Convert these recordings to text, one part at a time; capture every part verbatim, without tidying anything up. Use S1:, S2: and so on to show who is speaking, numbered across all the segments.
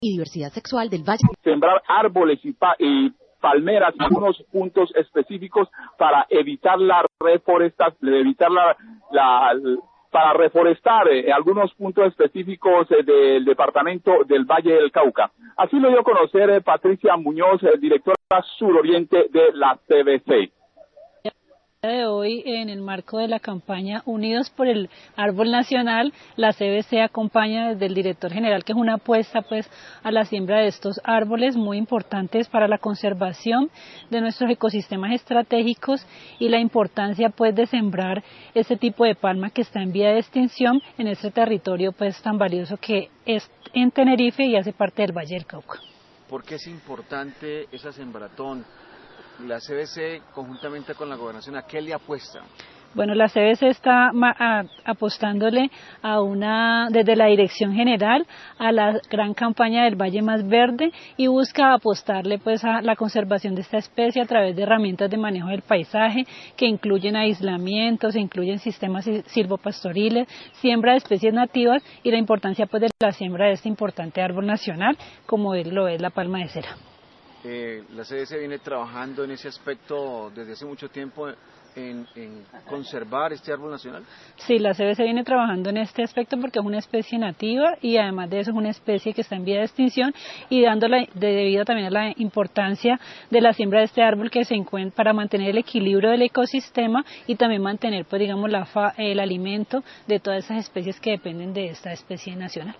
S1: y diversidad sexual del Valle.
S2: Sembrar árboles y, pa y palmeras en algunos puntos específicos para evitar la reforestación, evitar la, la para reforestar eh, algunos puntos específicos eh, del departamento del Valle del Cauca. Así lo dio a conocer eh, Patricia Muñoz, eh, directora suroriente de la C B C.
S3: De hoy, en el marco de la campaña Unidos por el Árbol Nacional, la C B C acompaña desde el director general, que es una apuesta pues a la siembra de estos árboles muy importantes para la conservación de nuestros ecosistemas estratégicos y la importancia pues de sembrar este tipo de palma que está en vía de extinción en este territorio pues tan valioso que es en Tenerife y hace parte del Valle del Cauca.
S4: ¿Por qué es importante esa sembratón? La C B C, conjuntamente con la Gobernación, ¿a qué le apuesta?
S3: Bueno, la C B C está a, apostándole a una, desde la Dirección General, a la gran campaña del Valle Más Verde y busca apostarle pues a la conservación de esta especie a través de herramientas de manejo del paisaje que incluyen aislamientos, incluyen sistemas silvopastoriles, siembra de especies nativas y la importancia pues de la siembra de este importante árbol nacional como lo es la palma de cera.
S4: Eh, la C B C viene trabajando en ese aspecto desde hace mucho tiempo en, en conservar este árbol nacional.
S3: Sí, la C B C viene trabajando en este aspecto porque es una especie nativa y además de eso es una especie que está en vía de extinción y dándole debido también a la importancia de la siembra de este árbol que se encuentra para mantener el equilibrio del ecosistema y también mantener pues digamos la fa, el alimento de todas esas especies que dependen de esta especie nacional.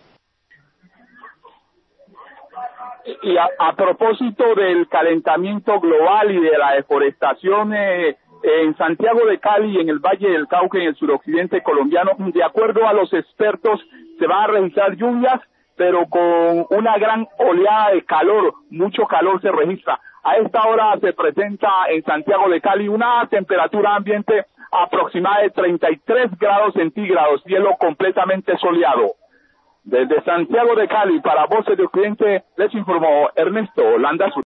S2: Y a, a propósito del calentamiento global y de la deforestación eh, en Santiago de Cali, en el Valle del Cauca, en el suroccidente colombiano, de acuerdo a los expertos, se van a registrar lluvias, pero con una gran oleada de calor, mucho calor se registra. A esta hora se presenta en Santiago de Cali una temperatura ambiente aproximada de treinta y tres grados centígrados, cielo completamente soleado. Desde Santiago de Cali, para Voces de Occidente, les informó Ernesto Landazuri.